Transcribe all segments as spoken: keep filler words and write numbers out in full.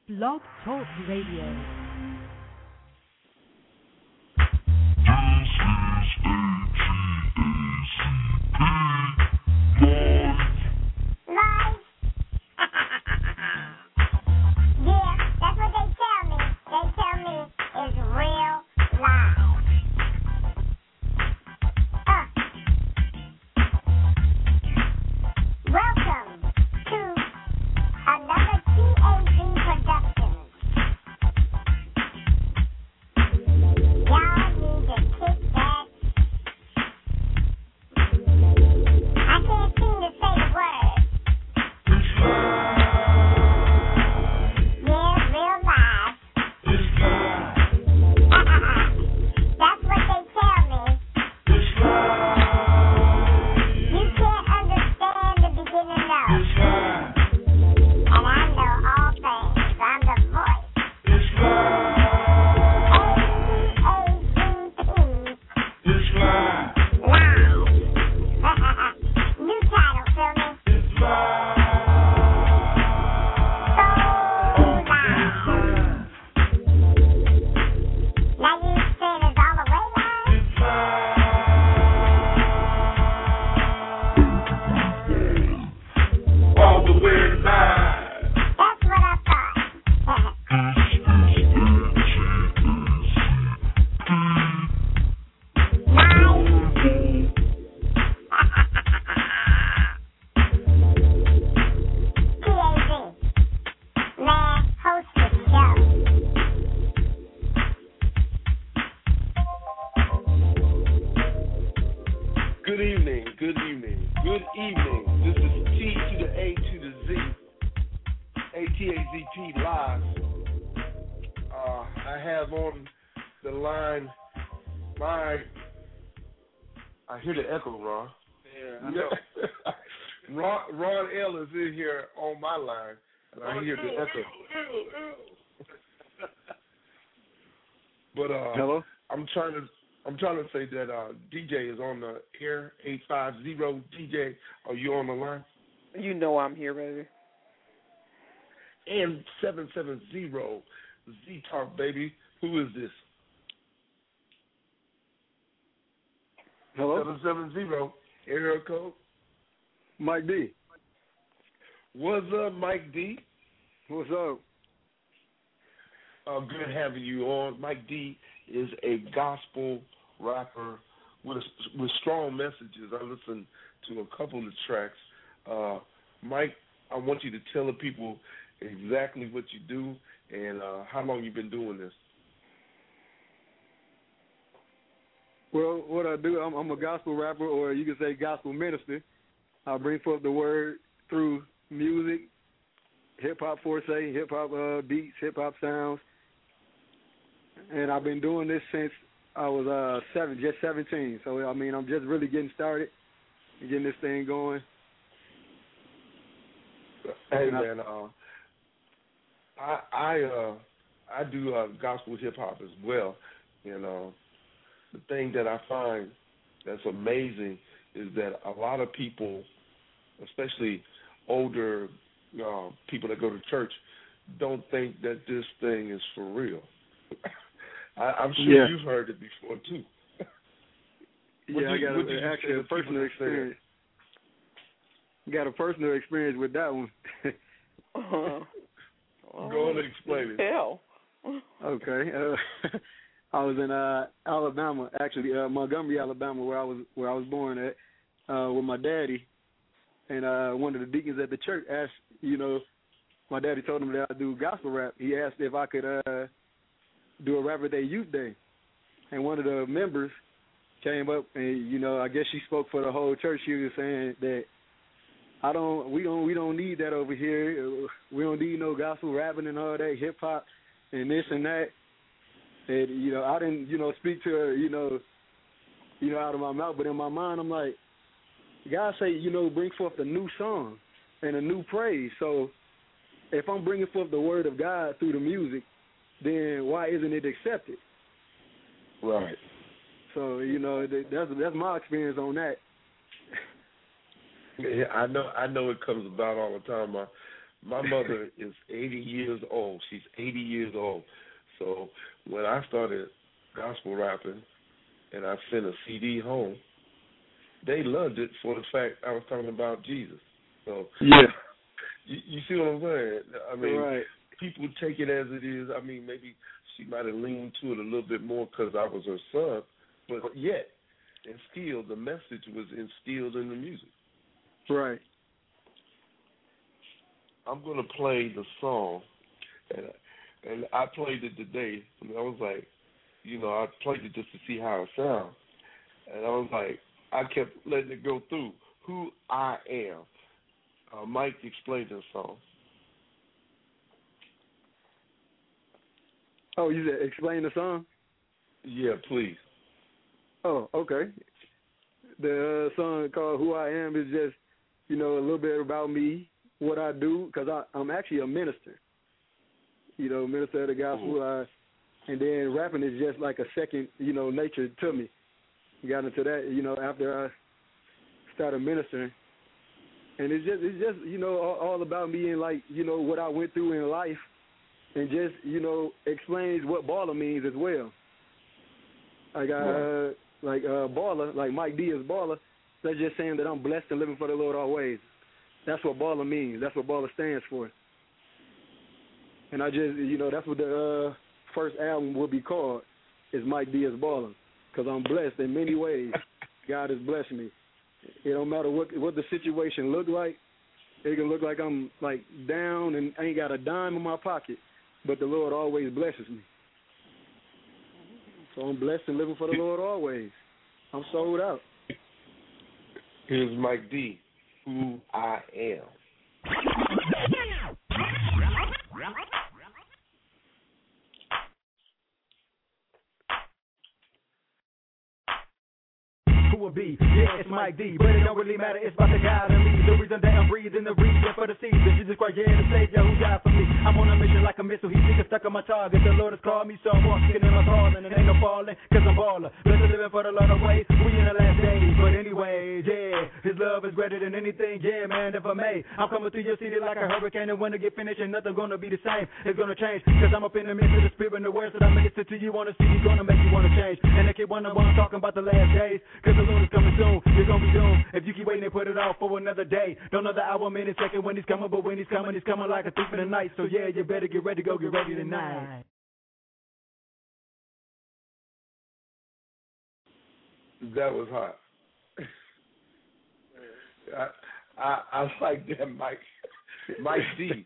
Blog Talk Radio. But uh, Hello? I'm trying to I'm trying to say that uh, D J is on the air. Eight five zero D J, are you on the line? You know I'm here, baby. And seven seven zero Z Talk, baby. Who is this? Hello? Seven seven zero area code. Mike D. What's up, Mike D? What's up? Uh, good having you on. Mike D is a gospel rapper with a, with strong messages. I listened to a couple of tracks. Uh, Mike, I want you to tell the people exactly what you do and uh, how long you've been doing this. Well, what I do, I'm, I'm a gospel rapper, or you could say gospel minister. I bring forth the word through music, hip-hop forte, hip-hop uh, beats, hip-hop sounds. And I've been doing this since I was uh, seven, just seventeen. So, I mean, I'm just really getting started, getting this thing going. Hey, and man, I, uh, I I, uh, I do uh, gospel hip-hop as well. And uh, the thing that I find that's amazing is that a lot of people, especially older uh, people that go to church, don't think that this thing is for real. I, I'm sure yeah. you've heard it before too. yeah, you, I got a, actually a personal experience. Got a personal experience with that one. uh-huh. Go on and explain it. Hell. Okay. Uh, I was in uh, Alabama, actually uh, Montgomery, Alabama, where I was where I was born at, uh, with my daddy, and uh, one of the deacons at the church asked, you know, my daddy told him that I do gospel rap. He asked if I could uh, do a Rapper Day Youth Day, and one of the members came up, and you know, I guess she spoke for the whole church. She was saying that I don't, we don't, we don't need that over here. We don't need no gospel rapping and all that hip hop and this and that. And you know, I didn't, you know, speak to her, you know, you know, out of my mouth, but in my mind, I'm like, God say, you know, bring forth a new song and a new praise. So if I'm bringing forth the word of God through the music, then why isn't it accepted? Right. So, you know, that's that's my experience on that. Yeah, I know I know it comes about all the time. My my mother is eighty years old. She's eighty years old. So when I started gospel rapping and I sent a C D home, they loved it for the fact I was talking about Jesus. So yeah, you, you see what I'm saying? I mean, right. people take it as it is. I mean, maybe she might have leaned to it a little bit more because I was her son, but yet, and still, the message was instilled in the music. Right. I'm gonna play the song, and and I played it today. And I was like, you know, I played it just to see how it sounds, and I was like, I kept letting it go through. Who I am. Uh, Mike explained this song. Oh, you said explain the song? Yeah, please. Oh, okay. The uh, song called Who I Am is just, you know, a little bit about me, what I do, because I'm actually a minister. You know, minister of the gospel. Uh, and then rapping is just like a second, you know, nature to me. Got into that, you know, after I started ministering. And it's just, it's just, you know, all, all about me and, like, you know, what I went through in life. And just, you know, explains what baller means as well. Like, uh, like uh, baller, like Mike D is baller. That's just saying that I'm blessed and living for the Lord always. That's what baller means. That's what baller stands for. And I just, you know, that's what the uh, first album will be called, is Mike D is baller. Because I'm blessed in many ways. God has blessed me. It don't matter what what the situation look like. It can look like I'm, like, down and I ain't got a dime in my pocket. But the Lord always blesses me. So I'm blessed and living for the Lord always. I'm sold out. Here's Mike D, Who I Am. Who will be? Yeah, it's Mike D, but it don't really matter. It's about the God and lead. The reason that I'm breathing, the reason for the season. Jesus Christ, yeah, the Savior who died for me. I'm on a mission like a missile. He's sticking stuck on my target. The Lord has called me, so I'm walking in my calling. And ain't no falling, cause I'm baller. Blessed living for the Lord away. We in the last days, but anyways, yeah. His love is greater than anything, yeah, man, if I may. I'm coming through your city like a hurricane, and when I get finished, ain't nothing gonna be the same. It's gonna change, cause I'm up in the midst of the spirit and the words that I minister to you wanna see, gonna make you wanna change. And I keep wondering why I'm talking about the last days, cause the Lord is coming soon. You're gonna be doomed if you keep waiting and put it off for another day. Don't know the hour, minute, second when he's coming, but when he's coming, he's coming like a thief in the night. So yeah, you better get ready, go get ready tonight. That was hot. I, I I like that, Mike. Mike D.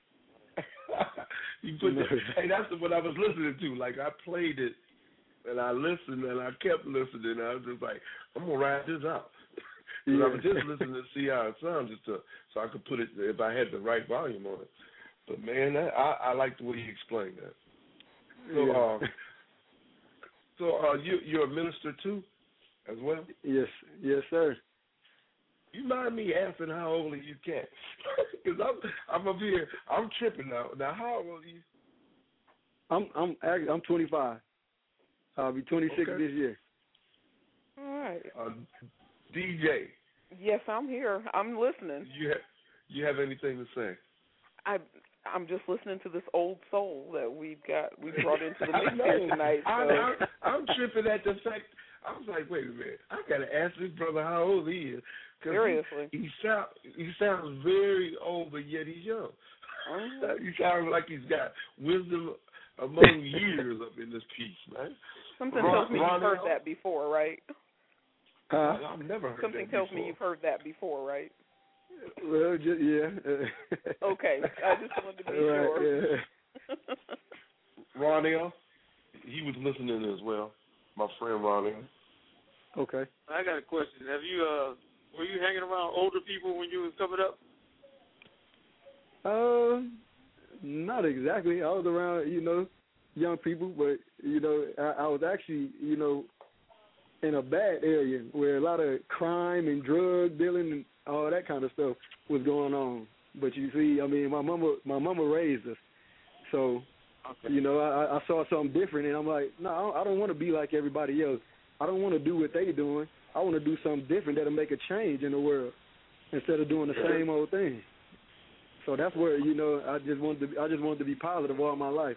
You put that, hey, that's what I was listening to. Like, I played it and I listened and I kept listening. I was just like, I'm gonna ride this out. Yeah. I was just listening to see how it sounds, just to, so I could put it if I had the right volume on it. But man, that, I, I like the way you explained that. So, yeah. uh, so uh, you you're a minister too, as well? Yes, yes, sir. You mind me asking how old are you, cat? Because I'm I'm up here, I'm tripping now. Now, how old are you? I'm I'm I'm twenty-five. I'll be twenty-six okay. this year. All right. Uh, D J. Yes, I'm here. I'm listening. You have you have anything to say? I I'm just listening to this old soul that we've got we brought into the mix here tonight. So. I'm, I'm, I'm tripping at the fact. I was like, wait a minute. I gotta ask this brother how old he is. Seriously. He, he sound he sounds very old, but yet he's young. Mm-hmm. He sounds like he's got wisdom among years up in this piece, man. Something Ron, tells me Ron you've heard L? that before, right? Uh, I've never heard Something that tells before. me you've heard that before, right? Well, just, yeah. Okay, I just wanted to be right, sure. Yeah. Ron L, he was listening as well. My friend Ron L. Okay. I got a question. Have you uh, were you hanging around older people when you was coming up? Uh, not exactly. I was around, you know, young people, but you know, I, I was actually, you know, in a bad area where a lot of crime and drug dealing and all that kind of stuff was going on. But you see, I mean, my mama, my mama raised us, so okay. you know, I, I saw something different, and I'm like, no, I don't want to be like everybody else. I don't want to do what they doing. I want to do something different that'll make a change in the world instead of doing the same old thing. So that's where, you know, I just wanted to be, I just wanted to be positive all my life.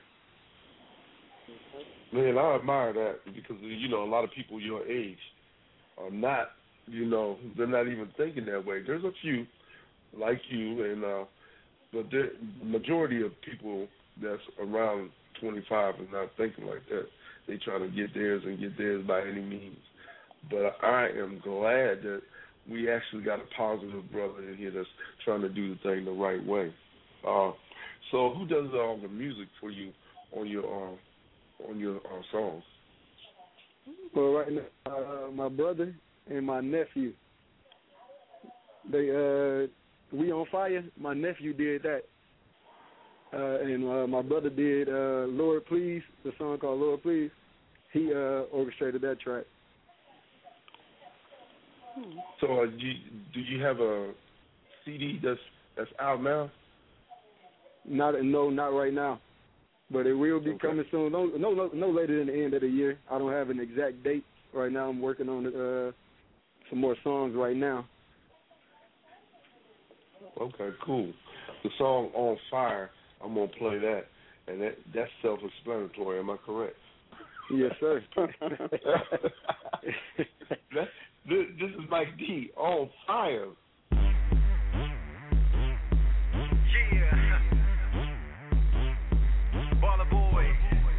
Man, I admire that because, you know, a lot of people your age are not, you know, they're not even thinking that way. There's a few like you, and uh, but the majority of people that's around twenty-five are not thinking like that. They try to get theirs and get theirs by any means. But I am glad that we actually got a positive brother in here that's trying to do the thing the right way. Uh, so who does all the music for you on your uh, on your uh, songs? Well, right now, uh, my brother and my nephew. They uh, We on Fire. My nephew did that, uh, and uh, my brother did uh, Lord Please, the song called Lord Please. He uh, orchestrated that track. So, uh, do, you, do you have a C D that's that's out now? Not no, not right now, but it will be Okay. coming soon. No, no, no, no later than the end of the year. I don't have an exact date right now. I'm working on uh, some more songs right now. Okay, cool. The song On Fire, I'm gonna play that, and that that's self-explanatory. Am I correct? Yes, sir. That's, this, this is Mike D. On Fire. Yeah. Baller boy.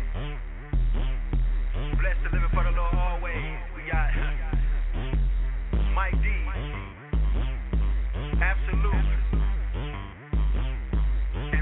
Blessed to live for the Lord always. We got Mike D. Absolute. And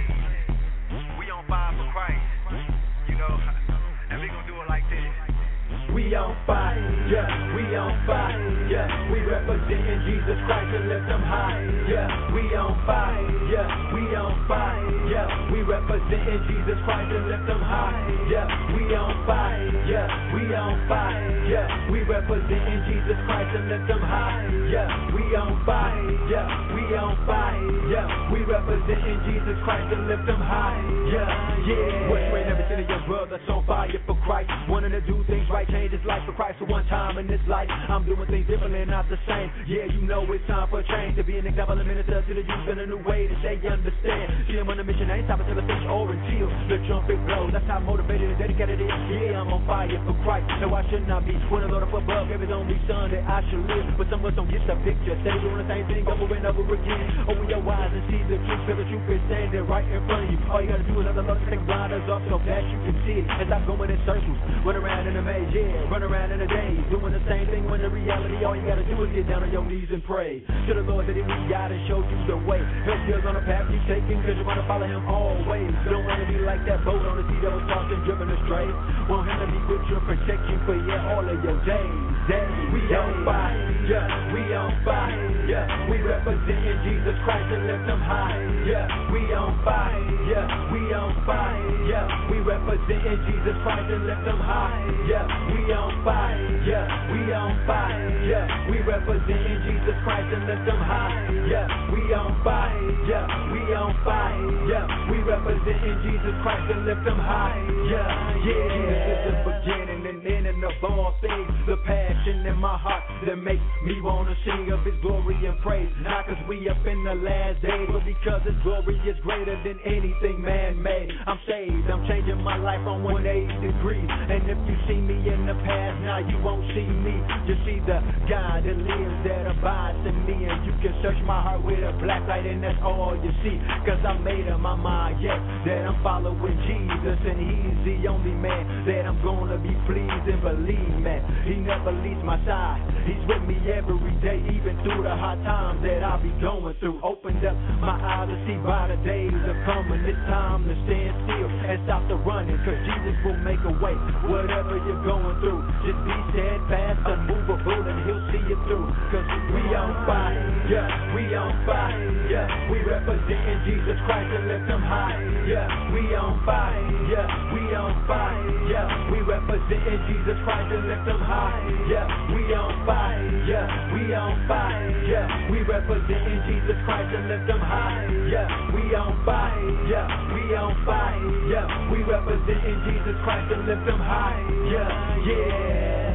Blaze. We on fire for Christ. You know, and we gonna do it like this. We on fire, yeah, we on fire, yeah, we representing Jesus Christ and lift him high, yeah, we on fire, yeah, we on fire, yeah, we representing Jesus Christ and lift him high, yeah, we on fire, yeah, we on fire, yeah, we representing Jesus Christ and lift him high, yeah, we on fire, yeah, we on fire, yeah, we representing Jesus Christ and lift him high, yeah, yeah. What's right, every single your brother's on fire for Christ, wanting to do things right, change his life for Christ for one time in this life. I'm doing things differently, not the same. Yeah, you know it's time for a change, to be an example and minister to the youth in a new way that they understand. See, I'm on a mission, I ain't stopping till the finish or until the trumpet blows. That's how motivated and dedicated it is. Yeah, I'm on fire for Christ. No, I should not be. When the Lord up above, gave his only son that I should live. But some of us don't get the picture. Steady doing the same thing over and over again. Open your eyes and see the truth, feel the truth is standing right in front of you. All you gotta do is let the Lord take blinders off so fast you can see it. As I'm going in circles, run around in a maze, yeah, run around in a daze, doing the same thing when the reality all you gotta do is get down on your knees and pray to the Lord that he lead God and show you the way. Help you on the path you're taking, cause you wanna follow him always. Don't wanna be like that boat on the sea that was tossed and driven astray. Want him to be with you and protect you for yeah, all of your days. days we on fire, yeah, we on fire, yeah, we representing Jesus Christ and lift him high, yeah, we on fire, yeah, we on fire, yeah, we representing Jesus Christ and lift him high, yeah, we on fire, yeah, we on fire, yeah, we representing Jesus Christ and lift him high, yeah, we on fire, yeah, we on fire, yeah, we representing Jesus Christ and lift him high, yeah, yeah. Jesus is the beginning and ending of all things, the passion in my heart that makes me wanna sing of his glory and praise, not cause we up in the last days, but because his glory is greater than anything man-made. I'm saved, I'm changing my life on one hundred eighty degrees, and if you see me in the past, now you won't see me. You see the God that lives, that abides in me, and you can search my heart with a black light, and that's all you see. Cause I made up my mind, yeah, that I'm following Jesus, and he's the only man that I'm gonna be pleased and believe, man. He never leaves my side. He's with me every day, even through the hard times that I be going through. Opened up my eyes to see by the days of coming. It's time to stand still and stop the running, cause Jesus will make a way. Whatever you're going through, just be steadfast, unmovable, and he'll see you through. Cause we on fire, yeah, we on fire, yeah, we representing Jesus Christ and lift him high, yeah, we on fire, yeah, we on fire, yeah, we representing Jesus Christ and lift him high, yeah, we on fire, yeah, we on fire, yeah, we representing Jesus Christ and lift him high, yeah, we on fire, yeah, we on fire, yeah, we representing Jesus Christ and lift him high, yeah, yeah.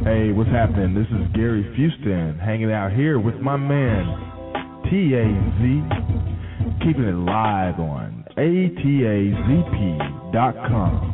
Hey, what's happening? This is Gary Fuston hanging out here with my man T A Z, keeping it live on A T A Z P dot com.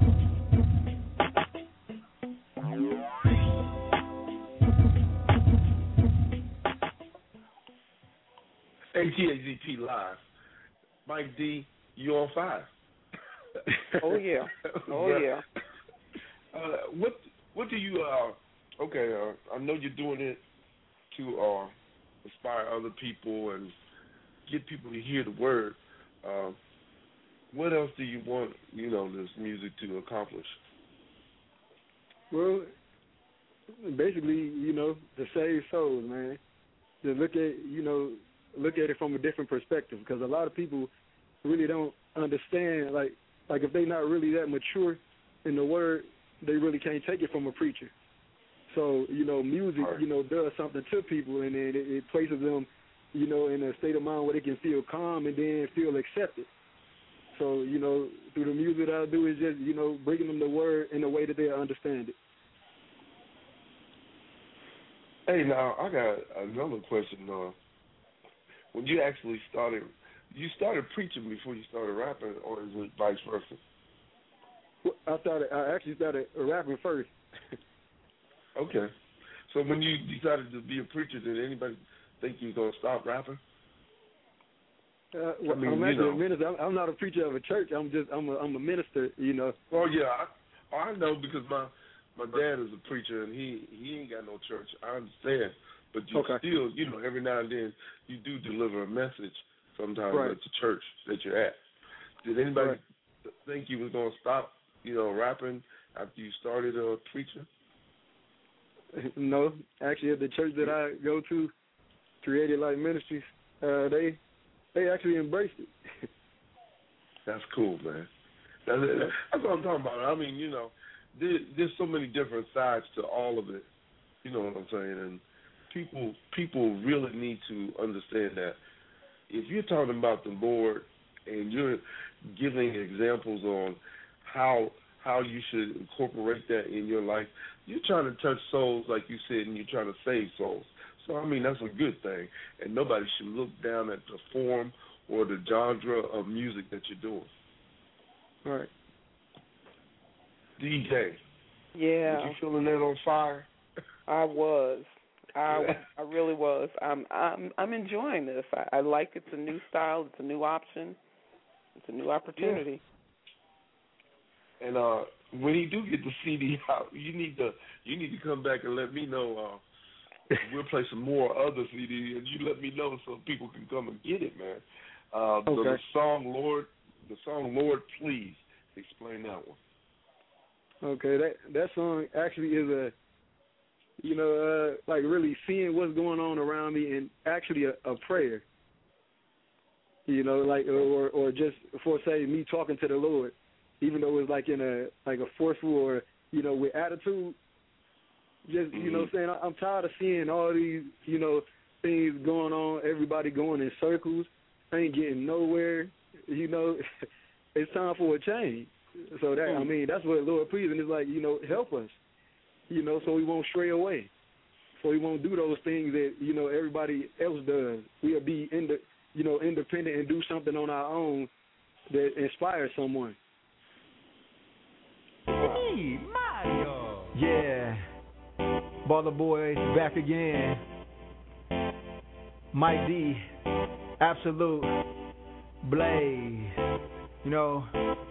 A T A Z P Live. Mike D, you on fire. Oh, yeah. Oh, but, yeah. Uh, what what do you, uh, okay, uh, I know you're doing it to uh, inspire other people and get people to hear the word. Uh, what else do you want, you know, this music to accomplish? Well, basically, you know, to save souls, man. To look at, you know, look at it from a different perspective, because a lot of people really don't understand, like, like if they're not really that mature in the word, they really can't take it from a preacher. So, you know, music, you know, does something to people, and then it, it places them, you know, in a state of mind where they can feel calm and then feel accepted. So, you know, through the music that I do is just, you know, bringing them the word in a way that they understand it. Hey, now, I got another question. Uh, when you actually started, you started preaching before you started rapping, or is it vice versa? Well, I started. I actually started rapping first. Okay. So when you decided to be a preacher, did anybody think you was going to stop rapping? Uh, well, I mean, I'm actually you know. a minister. I'm, I'm not a preacher of a church. I'm just. I'm a. I'm a minister. You know. Oh yeah, I, I know because my my dad is a preacher and he he ain't got no church. I understand, but you Okay. still, you know, every now and then you do deliver a message sometimes Right. at the church that you're at. Did anybody Right. think you was going to stop, you know, rapping after you started uh, preaching? No, actually, at the church that I go to, Creative Life Ministries, uh, they they actually embraced it. That's cool, man. That's, that's what I'm talking about. I mean, you know, there, there's so many different sides to all of it. You know what I'm saying? And people people really need to understand that if you're talking about the Lord and you're giving examples on how how you should incorporate that in your life, you're trying to touch souls, like you said, and you're trying to save souls. So, I mean, that's a good thing. And nobody should look down at the form or the genre of music that you're doing. Right. D J. Yeah. Was you feeling that on fire? I was. I I really was. I'm I'm I'm enjoying this. I, I like it's a new style. It's a new option. It's a new opportunity. Yeah. And uh, when you do get the C D out, you need to you need to come back and let me know. Uh, we'll play some more other C Ds, and you let me know so people can come and get it, man. Uh, Okay. the, the song Lord, the song Lord, please explain that one. Okay, that that song actually is a, you know, uh, like really seeing what's going on around me and actually a, a prayer. You know, like or or just for say me talking to the Lord, even though it's like in a like a forceful or you know with attitude. Just you know, saying I'm tired of seeing all these you know things going on, everybody going in circles, ain't getting nowhere. You know, it's time for a change. So that I mean, that's what Lord pleasing is like. You know, help us. You know, so we won't stray away. So we won't do those things that you know everybody else does. We'll be in the you know independent and do something on our own that inspires someone. Hey, Mario. Yeah. Baller Boys back again. Mike D, Absolute, Blaze. You know,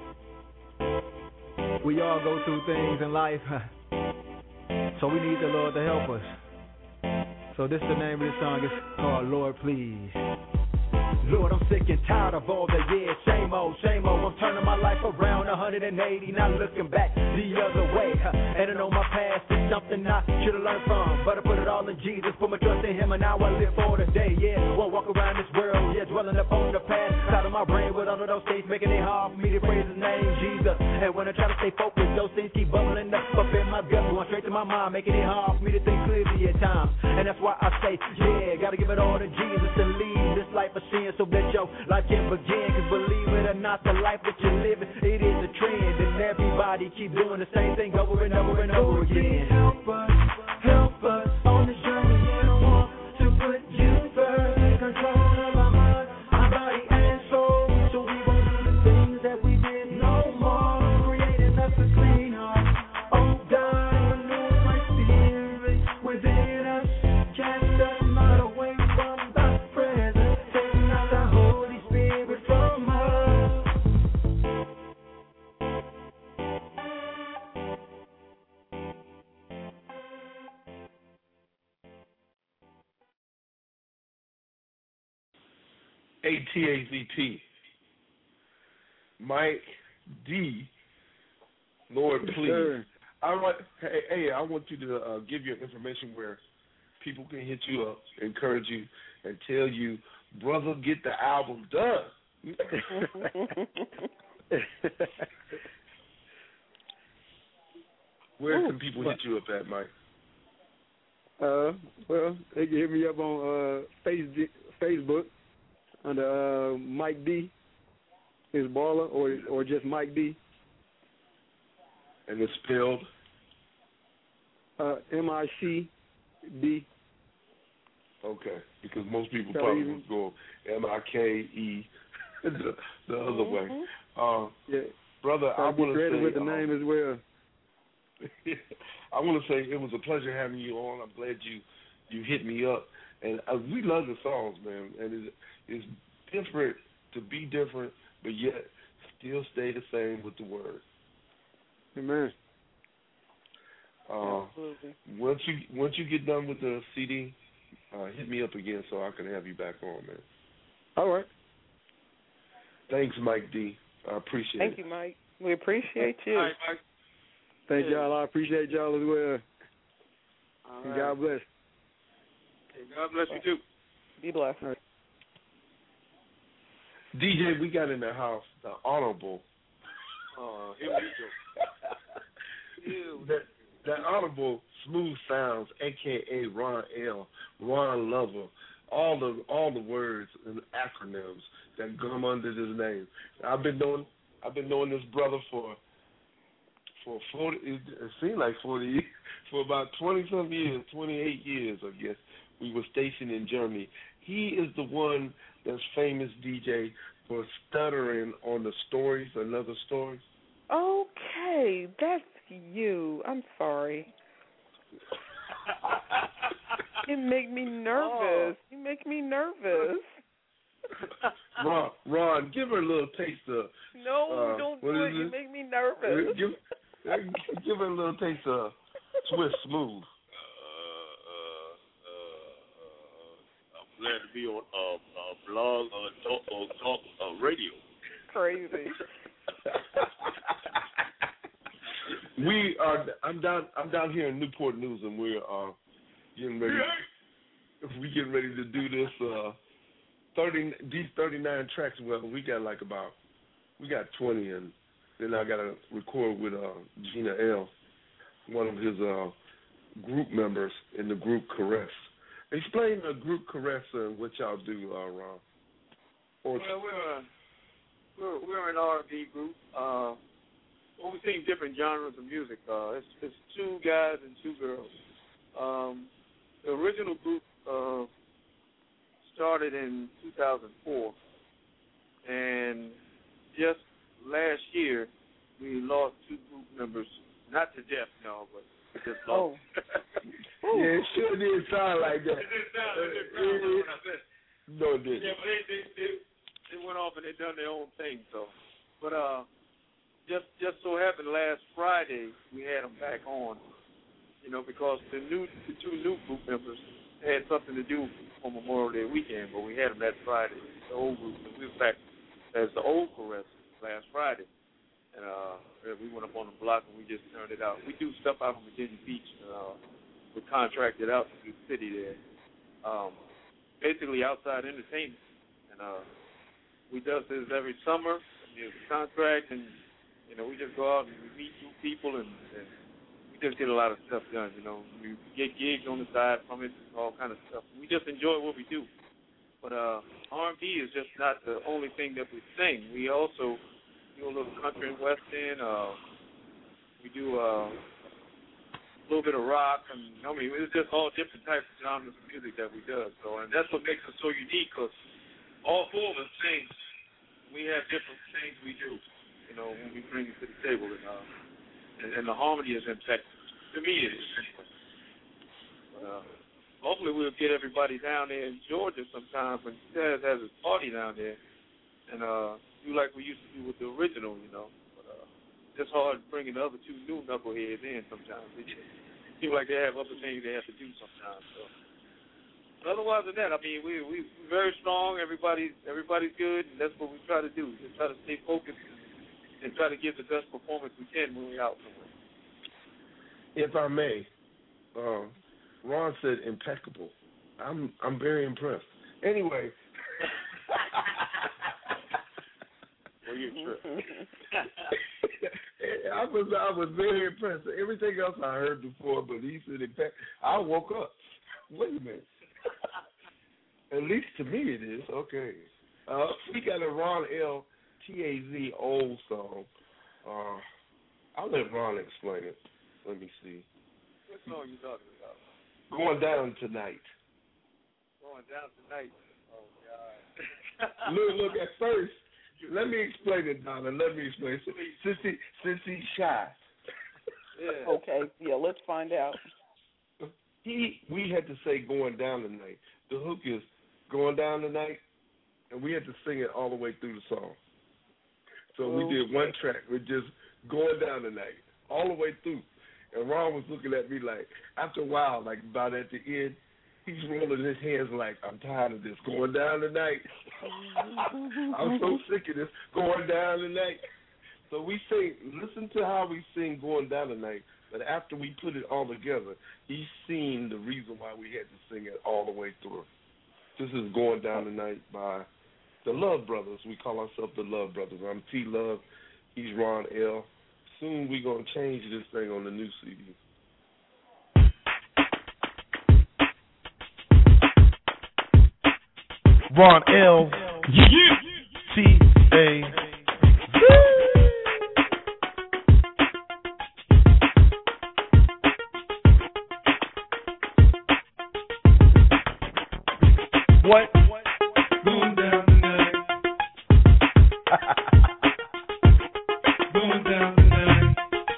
we all go through things in life, so we need the Lord to help us. So this is the name of this song. It's called Lord Please. Lord, I'm sick and tired of all the years, same old, same old. I'm turning my life around one hundred eighty, not looking back the other way. And I know my past is something I should have learned from, but I put it all in Jesus, put my trust in Him, and now I live for the day. Yeah, won't walk around this world, yeah, dwelling upon the past. Out of my brain with all of those things making it hard for me to praise his name, Jesus. And when I try to stay focused, those things keep bubbling up, up in my gut, going straight to my mind, making it hard for me to think clearly at times. And that's why I say, yeah, gotta give it all to Jesus to lead this life of sin so that your life can begin. Cause believe it or not, the life that you're living, it is a trend. And everybody keep doing the same thing over and over and over again. Help us, help us on this journey and walk to put you first in control of our mind, our body and soul, so we won't do the things that we did no more. Creating us a clean heart, oh God, renew my spirit within us. Cast us not away from thy presence, take not the Holy Spirit from us. A T A Z P. Mike D. Lord, please. Sure. I want. Hey, hey, I want you to uh, give your information where people can hit you up, encourage you, and tell you, brother, get the album done. Where can people hit you up at, Mike? Uh, well, they can hit me up on uh, face- Facebook under uh, Mike D. Is Baller, or or just Mike D. And it's spelled uh, M I C D. Okay, because most people So probably even- would go M I K E the, the other Mm-hmm. way. Uh, Yeah, brother, so I I be want to creative say with the um, name as well. I want to say it was a pleasure having you on. I'm glad you you hit me up, and uh, we love the songs, man. And it, it's different to be different, but yet still stay the same with the word. Amen. Uh, Absolutely. once you once you get done with the C D, uh, hit me up again so I can have you back on, man. All right. Thanks, Mike D. I appreciate Thank it. you, Mike. We appreciate you. All right, Mike. Thank Yeah. y'all. I appreciate y'all as well. All And right. God bless. Hey, God bless you too. Be blessed. D J, we got in the house the honorable. Uh, here we go. the, the honorable Smooth Sounds, A K A Ron L, Ron Lover, all the all the words and acronyms that come under this name. I've been knowing I've been knowing this brother for for forty. It, it seemed like forty years, for about twenty some years, twenty eight years, I guess. We were stationed in Germany. He is the one that's famous, D J, for stuttering on the stories, another story. Okay, that's you. I'm sorry. You make me nervous. You make me nervous. Ron, Ron, give her a little taste of. No, uh, don't what do is it. You it? make me nervous. Give, give her a little taste of Swiss Smooth. I'm glad to be on uh, uh, blog or uh, talk, or talk uh, radio. Crazy. We are. I'm down. I'm down here in Newport News, and we're uh, getting ready. We getting ready to do this. Uh, Thirty. These thirty-nine tracks. Well, we got like about. We got twenty, and then I got to record with uh, Gina L, one of his uh, group members in the group Caress. Explain the group Caress and what y'all do, uh, Ron. Or Well, we're a, we're we're an R and B group. Uh, well, we sing different genres of music. Uh, it's it's two guys and two girls. Um, the original group uh, started in two thousand four, and just last year we lost two group members. Not to death, no, but we just lost. Oh. yeah, it sure did sound like that. It didn't sound, it didn't sound like what I said. No, it didn't. Yeah, but they, they, they, they went off and they done their own thing. So, but uh, just just so happened last Friday we had them back on. You know, because the new the two new group members had something to do on Memorial Day weekend, but we had them that Friday. The old group, and we were back as the old Caress last Friday, and uh, we went up on the block and we just turned it out. We do stuff out on Virginia Beach. Uh, we contracted out to the city there. Um, basically outside entertainment, and uh, we does this every summer. It's a contract, and you know, we just go out and we meet new people, and, and we just get a lot of stuff done. You know, we get gigs on the side from it, all kind of stuff. We just enjoy what we do. But uh, R and B is just not the only thing that we sing. We also do a little country and western. Uh, we do uh, a little bit of rock, and I mean, it's just all different types of genres of music that we do. So, and that's what makes us so unique, because all four of us sing. We have different things we do, you know, when we bring it to the table, and, uh, and, and the harmony is impeccable. To me, it is. But, uh, hopefully, we'll get everybody down there in Georgia sometime when Taz has his party down there, and uh, do like we used to do with the original, you know. But uh, it's hard bringing the other two new knuckleheads in sometimes. They just feel like they have other things they have to do sometimes. So. But otherwise than that, I mean, we we we're very strong. Everybody's everybody's good, and that's what we try to do. Just try to stay focused and try to give the best performance we can when we're out somewhere. If I may, uh, Ron said impeccable. I'm I'm very impressed. Anyway. Well, you're impressed. I was I was very impressed. Everything else I heard before, but he said impeccable. I woke up. Wait a minute. At least to me it is. Okay. Uh, we got a Ron L. T A Z old song. Uh, I'll let Ron explain it. Let me see. What song you talking about? Going Down Tonight. Going Down Tonight. Oh, God. look, look, at first, let me explain it, Donna. Let me explain it. Since, he, since he's shy. Yeah. Okay. Yeah, let's find out. He, we had to say Going Down Tonight. The hook is Going Down Tonight, and we had to sing it all the way through the song. So we did one track with just Going Down Tonight, all the way through. And Ron was looking at me like, after a while, like about at the end, he's rolling his hands like, I'm tired of this. Going down tonight. I'm so sick of this. Going down tonight. So we sing, listen to how we sing Going Down Tonight. But after we put it all together, he's seen the reason why we had to sing it all the way through. This is Going Down Tonight by the Love Brothers. We call ourselves the Love Brothers. I'm T Love. He's Ron L. Soon we're going to change this thing on the new C D. Ron L. T A What? Going down tonight. Going down tonight.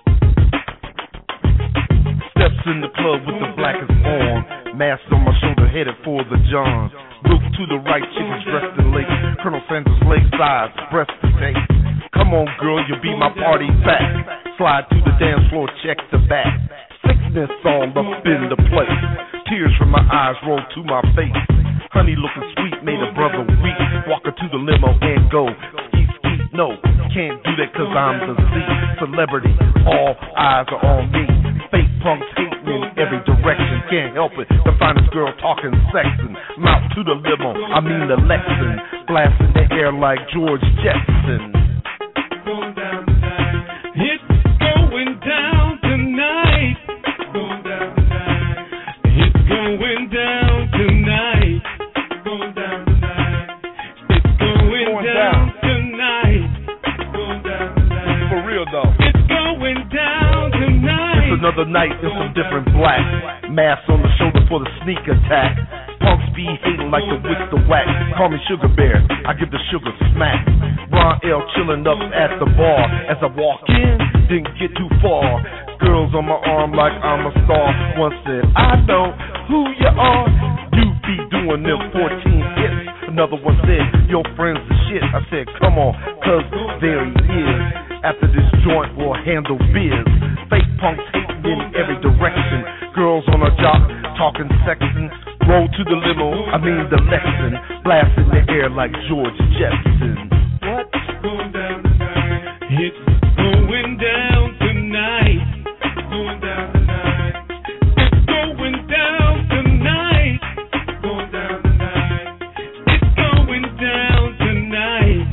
Steps in the club with the blackest on. Mask on my shoulder, headed for the John. Look to the right, chickens dressed in lace. Colonel Sanders' leg size, breast to taste. Come on, girl, you'll be my party back. Slide through the dance floor, check the back. Sickness all up in the place. Tears from my eyes roll to my face. Honey looking sweet, made a brother weak. Walk her to the limo and go. Ski, ski, no, can't do that cause I'm the Z. Celebrity, all eyes are on me. Fake punks hating in every direction. Can't help it, the finest girl talking sexin'. Mouth to the limo, I mean the Lexin. Blasting the air like George Jetson. Going down tonight. It's going down tonight. Going down tonight. It's going down tonight. Going down tonight. It's going, going down, down tonight. Going down tonight. For real though. It's going down tonight. It's another night in some different black. Mask on the shoulder for the sneak attack. Punks be hating like the wick the whack. Call me Sugar Bear, I give the sugar smack. Ron L chilling up at the bar. As I walk in, didn't get too far. Girls on my arm like I'm a star. One said, I know who you are. You be doing them fourteen hits. Another one said, your friend's the shit. I said, come on, cause there he is. After this joint we'll handle biz. Fake punks hating in every direction. Girls on a jock talking sexin'. Roll to the limo, I mean the Lexin. Blast in the air like George Jetson. What? Going down tonight. It's going down tonight. Going down tonight. It's going down tonight. Going down tonight. It's going down tonight.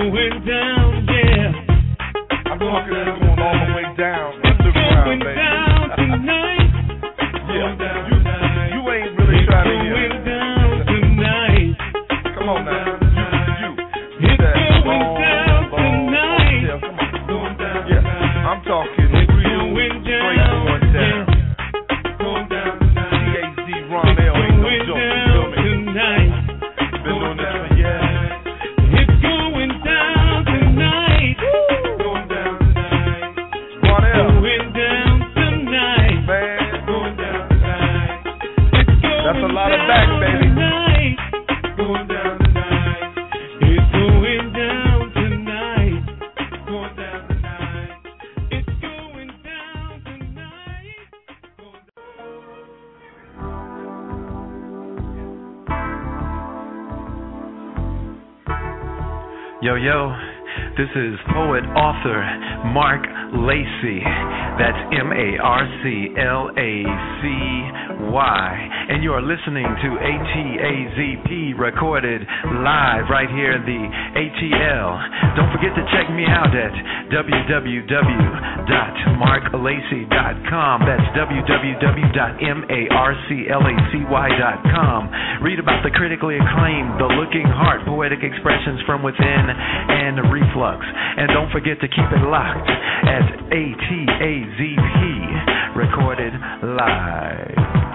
going down, yeah. I'm talking about going all the way down, underground, baby. Down tonight. Yeah, you, you ain't really trying to hear. Going down tonight. Come on now, you, you. It's that going long, down long, tonight. Yeah, come on. Yeah, I'm talking real straight going down. Going down tonight. T A Z Ron L ain't no joke, you feel me? Tonight. Been doing this for years. It's going down tonight. Going down tonight. Ron L. Going down tonight. Man. Going down tonight. It's going That's a lot of back, baby. tonight. Going down tonight. It's going down tonight. Going down tonight. It's going down tonight. Going Yo, yo, this is poet author Mark Lacey. That's M A R C L A C Y. And you are listening to A T A Z P recorded live right here in the A T L. Don't forget to check me out at w w w dot mark lacey dot com. That's w w w dot mark lacey dot com. Read about the critically acclaimed The Looking Heart, Poetic Expressions from Within, and Reflux. And don't forget to keep it locked at A T A Z P recorded live.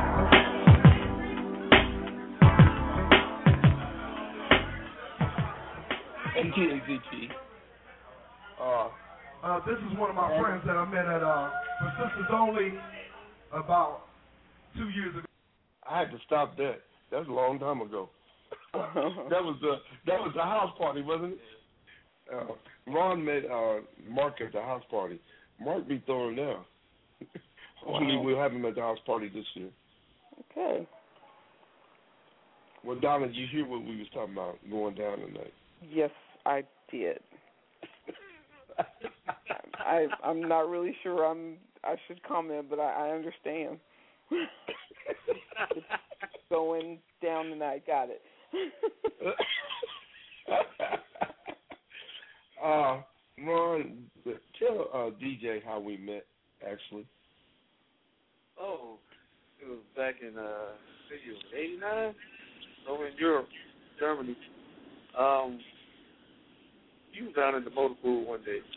A T A Z P. Uh, Uh, this is one of my friends that I met at uh, Persistence Only about two years ago. I had to stop that. That's a long time ago. that was the that was the house party, wasn't it? Uh, Ron met uh, Mark at the house party. Mark be throwing down. Hopefully we'll have him at the house party this year. Okay. Well, Donna, you hear what we was talking about going down tonight? Yes, I did. I I'm not really sure I'm I should comment, but I, I understand. It's going down tonight. Got it. uh, Ron, tell uh, D J how we met. Actually. Oh, it was back in uh, I think it was eighty-nine over in Europe, Germany. Um, he was down in the motor pool one day,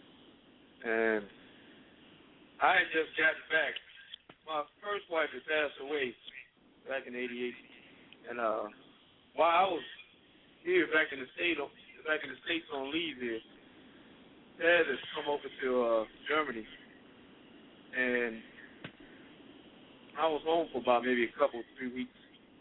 and I had just gotten back. My first wife had passed away back in eighty-eight, and uh, while I was here back in the state, back in the States on leave here, Dad had come over to uh, Germany, and I was home for about maybe a couple, three weeks,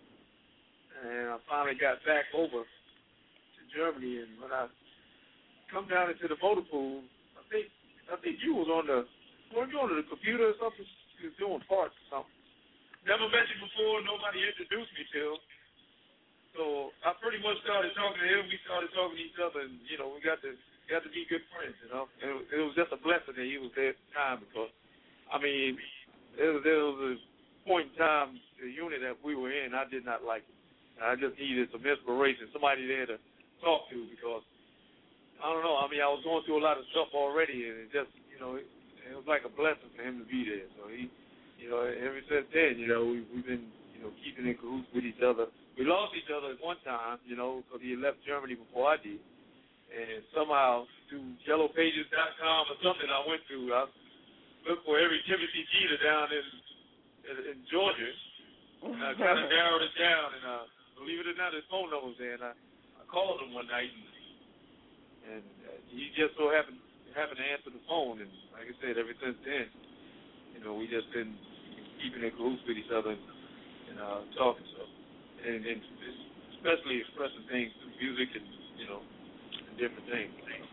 and I finally got back over to Germany, and when I come down into the motor pool, I think I think you was on the, weren't you on the computer or something? You was doing parts or something. Never met you before, nobody introduced me to him. So I pretty much started talking to him, we started talking to each other, and, you know, we got to got to be good friends, you know. And it, it was just a blessing that he was there at the time because, I mean, there was, there was a point in time, the unit that we were in, I did not like it. I just needed some inspiration, somebody there to talk to because, I don't know, I mean, I was going through a lot of stuff already, and it just, you know, it, it was like a blessing for him to be there. So he, you know, ever since then, you know, we, we've been, you know, keeping in cahoots with each other. We lost each other at one time, you know, because he had left Germany before I did. And somehow, through yellow pages dot com or something I went through, I looked for every Timothy Jeter down in, in, in Georgia. And I kind of narrowed it down, and uh, believe it or not, his phone number was there. And I, I called him one night, and, and uh, he just so happened, happened to answer the phone. And like I said, ever since then, you know, we just been keeping in cahoots with each other and, and uh, talking. So, and, and especially expressing things through music and, you know, and different things.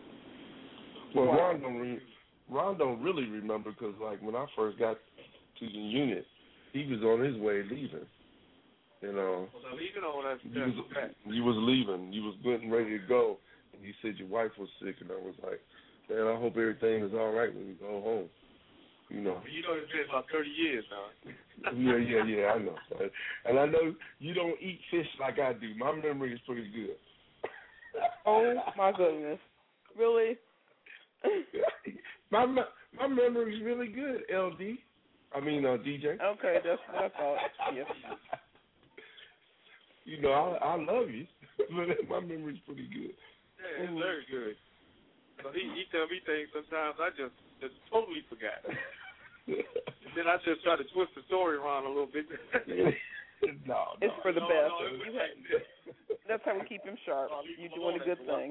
Well, Ron don't, re- Ron don't really remember because, like, when I first got to the unit, he was on his way leaving. You know, was I leaving or was I you was, you was leaving. You was getting ready to go, and you said your wife was sick, and I was like, man, I hope everything is all right when you go home. You know. You know, it's been about thirty years now. yeah, yeah, yeah, I know. And I know you don't eat fish like I do. My memory is pretty good. Oh my goodness, really? my my memory's really good, L D. I mean, uh, D J. Okay, that's what I thought. Yes. You know, I I love you, but my memory's pretty good. Yeah, it's very good. So he he tell me things sometimes I just just totally forgot. And then I just try to twist the story around a little bit. no, it's no, for the no, best. no, You have, that's how we keep him sharp. You're doing a good thing.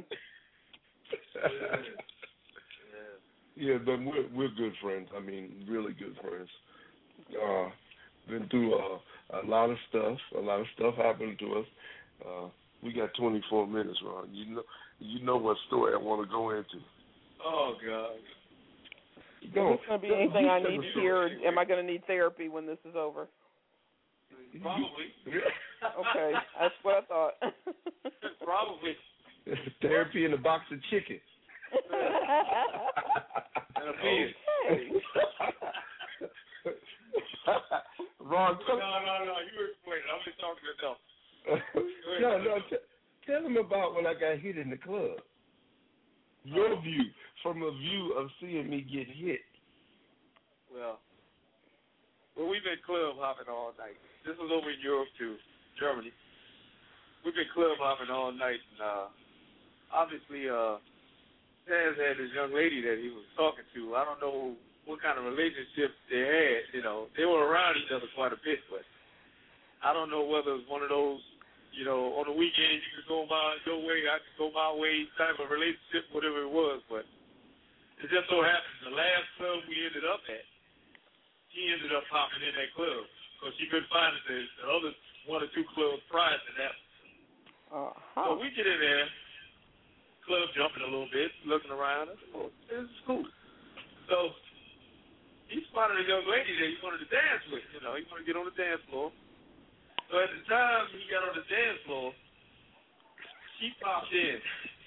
Yeah, but we're we're good friends. I mean, really good friends. Uh, been through uh, a lot of stuff. A lot of stuff happened to us. Uh, we got twenty-four minutes, Ron. You know, you know what story I want to go into. Oh God. No, is this going to be anything I need to hear, or am I going to need therapy when this is over? Probably. Okay, that's what I thought. Probably. Therapy and a box of chicken. And a pig. Okay. Ron, No, no, no. You explain it. I'm just talking to myself. no, no. T- tell them about when I got hit in the club. Your view, from a view of seeing me get hit. Well, well, we've been club hopping all night. This was over in Europe too, Germany. We've been club hopping all night, and uh, obviously, uh, Taz had this young lady that he was talking to. I don't know what kind of relationship they had. You know, they were around each other quite a bit, but I don't know whether it was one of those. You know, on the weekend you could go my your way, I could go my way type of relationship, whatever it was. But it just so happens the last club we ended up at, she ended up popping in that club because she couldn't find it the, the other one or two clubs prior to that. Uh-huh. So we get in there, club jumping a little bit, looking around. I said, oh, this is cool. So he spotted a young lady that he wanted to dance with. You know, he wanted to get on the dance floor. So at the time he got on the dance floor, she popped in.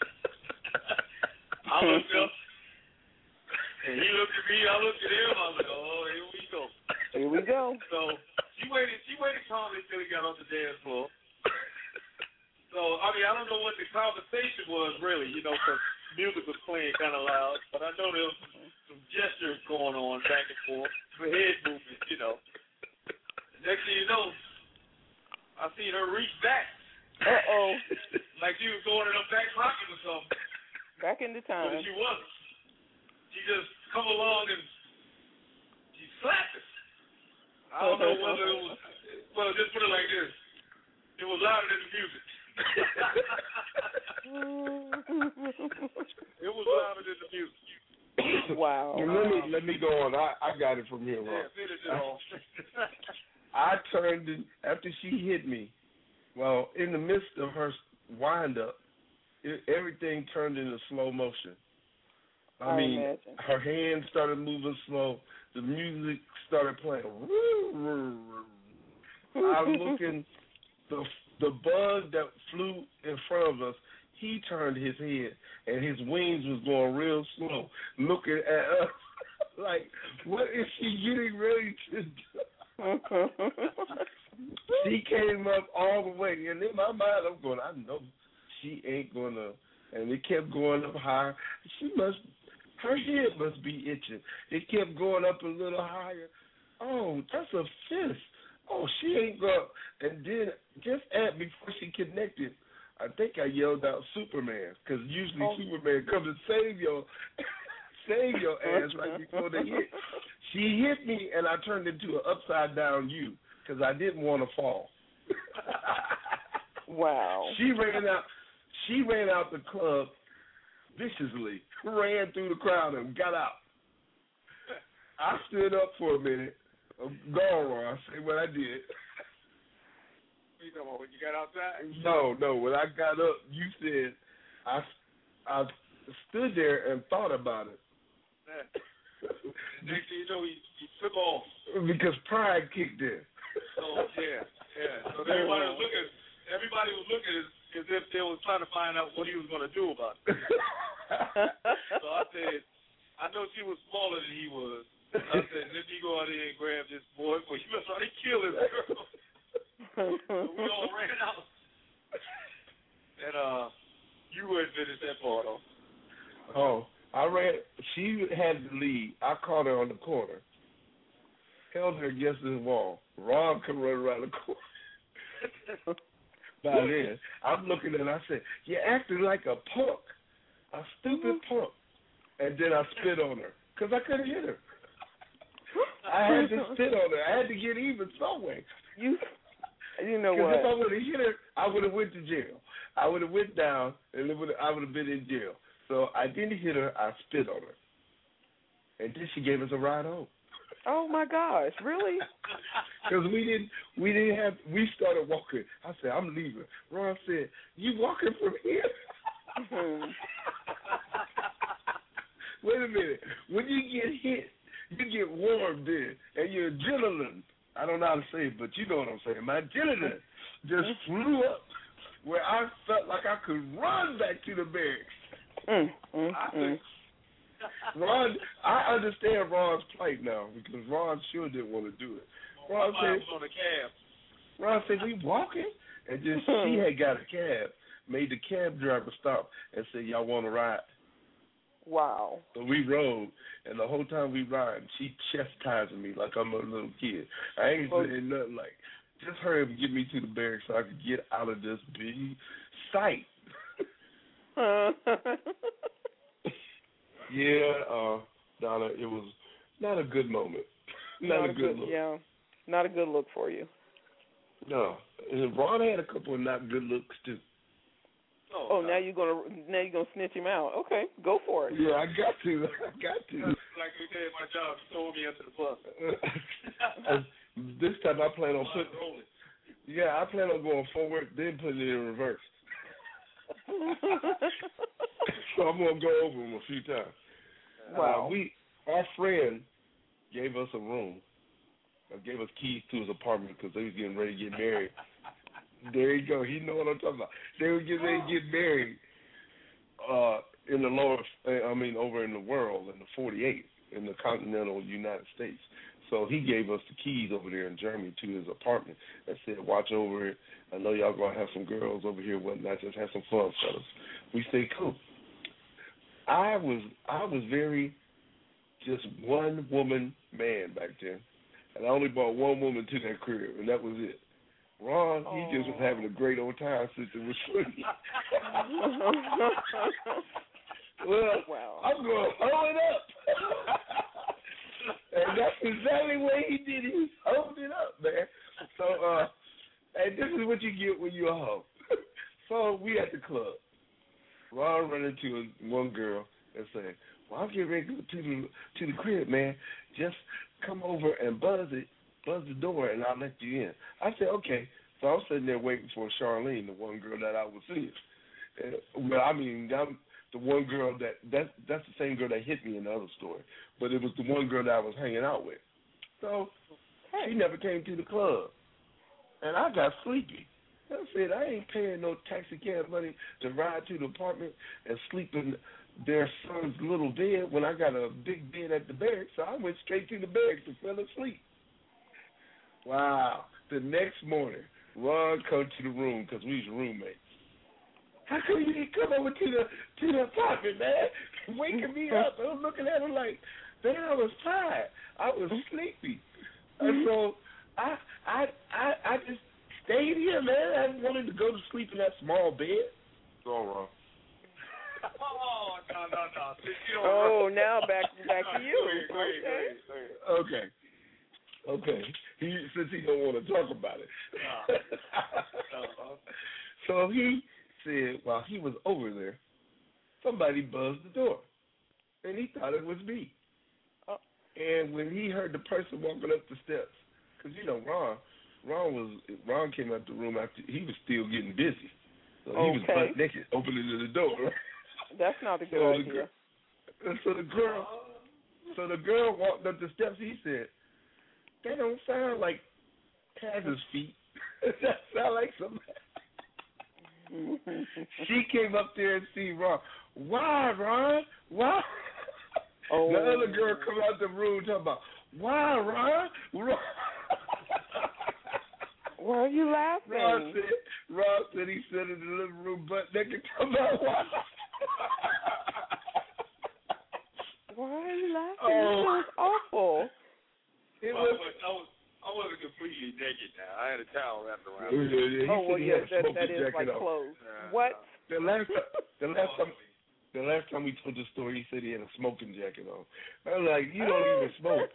I looked up, and he looked at me, I looked at him, I was like, oh, here we go. Here we go. So she waited, she waited calmly until he got on the dance floor. So, I mean, I don't know what the conversation was really, you know, because music was playing kind of loud, but I know there was some, some gestures going on back and forth, some head movements, you know. The next thing you know, I seen her reach back. Uh-oh. Like she was going in her back pocket or something. Back into time. But she wasn't. She just come along and she slapped it. I don't know whether it was, well, just put it like this. It was louder than the music. It was louder than the music. Wow. Well, let me let me go on. I, I got it from here, Ron. Yeah, finish it off. I turned in, after she hit me. Well, in the midst of her wind up, it, everything turned into slow motion. I, I mean, imagine. her hands started moving slow. The music started playing. I'm looking. The the bug that flew in front of us. He turned his head, and his wings was going real slow, looking at us like, what is she getting ready to do? She came up all the way, and in my mind, I'm going, I know she ain't going to, and it kept going up higher. She must, her head must be itching. It kept going up a little higher. Oh, that's a fist. Oh, she ain't going, and then just at, before she connected, I think I yelled out Superman, because usually oh. Superman comes and save your, save your ass right before they hit. She hit me, and I turned into an upside-down U, because I didn't want to fall. Wow. She ran out. She ran out the club viciously, ran through the crowd and got out. I stood up for a minute. Go on, I say what I did. What you talking about, when you got outside? No, no. When I got up, you said I, I stood there and thought about it. Yeah. Next thing you know, he, he took off. Because pride kicked in. Oh, yeah, yeah. So everybody was looking, everybody was looking as, as if they was trying to find out what he was going to do about it. So I said, I know she was smaller than he was. I said, let me go out here and grab this boy, for you must already kill this girl. So we all ran out. And uh, You wouldn't finish that part off. Oh, I ran. She had the lead. I caught her on the corner, held her against the wall. Ron come running around the corner. By then, I'm looking at her. I said, "You're acting like a punk, a stupid punk." And then I spit on her because I couldn't hit her. I had to spit on her. I had to get even somewhere. You, you know what? Because if I what? would have hit her, I would have went to jail. I would have went down, and it would I would have been in jail. So I didn't hit her. I spit on her, and then she gave us a ride home. Oh my gosh! Really? Because we didn't, we didn't have. We started walking. I said, "I'm leaving." Ron said, "You walking from here?" Mm-hmm. Wait a minute. When you get hit, you get warm then, and your adrenaline. I don't know how to say it, but you know what I'm saying. My adrenaline just flew up, where I felt like I could run back to the barracks. Mm, mm, I mm. Ron, I understand Ron's plight now because Ron sure didn't want to do it. Ron My said, mom was on the cab. Ron said, "We walking?" And just she had got a cab, made the cab driver stop and said, "Y'all want to ride?" Wow. So we rode, and the whole time we ride, she chastising me like I'm a little kid. I ain't Oh. saying nothing like, "Just hurry up and get me to the barracks so I can get out of this big sight." Yeah, uh, Donna, it was not a good moment. Not, not a good, look. Yeah, not a good look for you. No, and Ron had a couple of not good looks too. Oh, Oh, now you're gonna now you're gonna snitch him out. Okay, go for it. Yeah, I got to. I got to. like we did my job, you throw me under the bus. This time I plan on putting. Yeah, I plan on going forward, then putting it in reverse. So I'm gonna go over them a few times. Wow. Uh, we, our friend, gave us a room. Uh, gave us keys to his apartment because they was getting ready to get married. There you go. He know what I'm talking about. They were getting ready to get married uh, in the lower, I mean, over in the world, in the forty-eight, in the continental United States. So he gave us the keys over there in Germany to his apartment and said, "Watch over it. I know y'all going to have some girls over here, whatnot. Just have some fun, fellas." We said, "Cool." I was I was very just one woman man back then, and I only brought one woman to that crib, and that was it. Ron, he Aww. just was having a great old time since it was funny. Well, wow. I'm going to hold it up. And that's exactly what he did. He hold it up, man. So, uh, and this is what you get when you're a hoe. So we at the club. Ron run into one girl and say, "Well, I'm getting ready to go to the to the crib, man. Just come over and buzz it, buzz the door, and I'll let you in." I said, "Okay." So I'm sitting there waiting for Charlene, the one girl that I was seeing. And, well, I mean, I'm the one girl that that that's the same girl that hit me in the other story, but it was the one girl that I was hanging out with. So she never came to the club, and I got sleepy. I said, I ain't paying no taxi cab money to ride to the apartment and sleep in their son's little bed when I got a big bed at the barracks. So I went straight to the barracks and fell asleep. Wow. The next morning, Ron come to the room because we was roommates. "How come you didn't come over to the to the apartment, man?" Waking me up. I was looking at him like, man, I was tired. I was sleepy. And so I I I I just stayed here, man. I wanted to go to sleep in that small bed. It's all wrong. Oh, no, no, no. See, you don't Oh, run. now back back to you. Go ahead, go ahead, go ahead, go ahead. Okay. Okay. He since he don't want to talk about it. Uh-huh. So he said while he was over there, somebody buzzed the door. And he thought it was me. Oh. And when he heard the person walking up the steps, because, you know, Ron, Ron was Ron came out the room after he was still getting busy. So he was Okay. butt naked opening the door. That's not a good So the, idea. gir- so the girl so the girl walked up the steps. He said, "That don't sound like Taz's feet. That sound like somebody." She came up there and see Ron. "Why, Ron? Why?" Oh. The other girl come out the room talking about, "Why, Ron? Ron?" Why are you laughing? Rob said, Rob said he sat in the living room butt naked come out. Why are you laughing? Oh. That was awful. It Well, was, I was I wasn't completely naked now. I had a towel wrapped around yeah, me. yeah, he Oh, well, said he yeah, had a that, smoking that is jacket like on. clothes. Uh, What? The last time, the last time, the last time we told the story, he said he had a smoking jacket on. I'm like, you don't even smoke.